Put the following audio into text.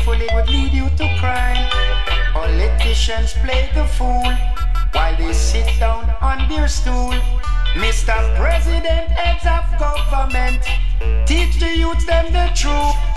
Truthfully would lead you to crime. Politicians play the fool while they sit down on their stool. Mr. President, heads of government, teach the youth them the truth.